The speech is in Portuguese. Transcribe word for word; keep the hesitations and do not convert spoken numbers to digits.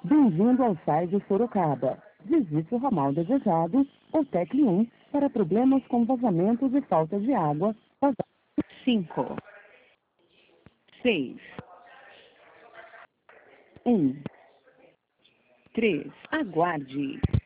Bem-vindo ao S A I de Sorocaba. Visite o ramal desejado ou tecle um para problemas com vazamentos e falta de água. cinco, seis, um, três. Aguarde.